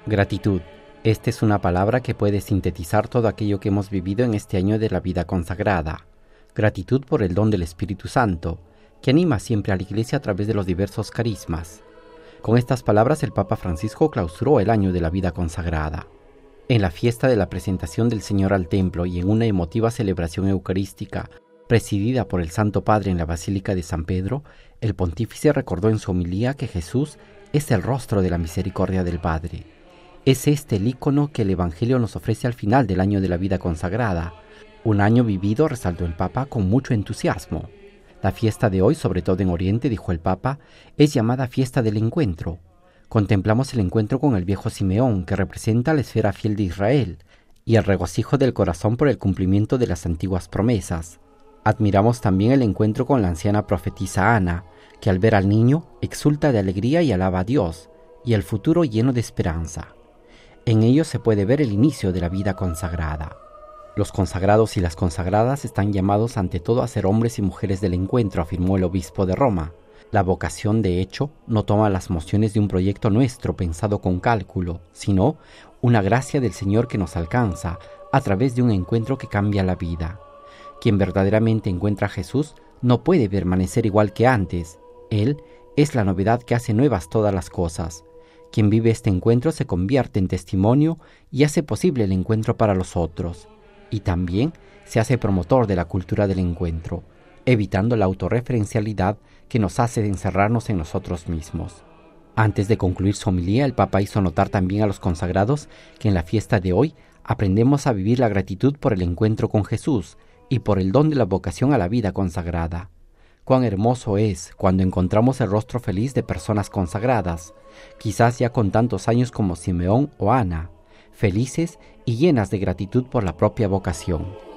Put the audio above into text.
Gratitud. Esta es una palabra que puede sintetizar todo aquello que hemos vivido en este año de la vida consagrada. Gratitud por el don del Espíritu Santo, que anima siempre a la Iglesia a través de los diversos carismas. Con estas palabras el Papa Francisco clausuró el año de la vida consagrada. En la fiesta de la presentación del Señor al templo y en una emotiva celebración eucarística presidida por el Santo Padre en la Basílica de San Pedro, el pontífice recordó en su homilía que Jesús es el rostro de la misericordia del Padre. Es este el ícono que el Evangelio nos ofrece al final del año de la vida consagrada. Un año vivido, resaltó el Papa, con mucho entusiasmo. La fiesta de hoy, sobre todo en Oriente, dijo el Papa, es llamada fiesta del encuentro. Contemplamos el encuentro con el viejo Simeón, que representa la esfera fiel de Israel, y el regocijo del corazón por el cumplimiento de las antiguas promesas. Admiramos también el encuentro con la anciana profetisa Ana, que al ver al niño exulta de alegría y alaba a Dios, y el futuro lleno de esperanza. En ello se puede ver el inicio de la vida consagrada. Los consagrados y las consagradas están llamados ante todo a ser hombres y mujeres del encuentro, afirmó el obispo de Roma. La vocación, de hecho, no toma las mociones de un proyecto nuestro pensado con cálculo, sino una gracia del Señor que nos alcanza a través de un encuentro que cambia la vida. Quien verdaderamente encuentra a Jesús no puede permanecer igual que antes. Él es la novedad que hace nuevas todas las cosas. Quien vive este encuentro se convierte en testimonio y hace posible el encuentro para los otros. Y también se hace promotor de la cultura del encuentro, evitando la autorreferencialidad que nos hace encerrarnos en nosotros mismos. Antes de concluir su homilía, el Papa hizo notar también a los consagrados que en la fiesta de hoy aprendemos a vivir la gratitud por el encuentro con Jesús y por el don de la vocación a la vida consagrada. Cuán hermoso es cuando encontramos el rostro feliz de personas consagradas, quizás ya con tantos años como Simeón o Ana, felices y llenas de gratitud por la propia vocación.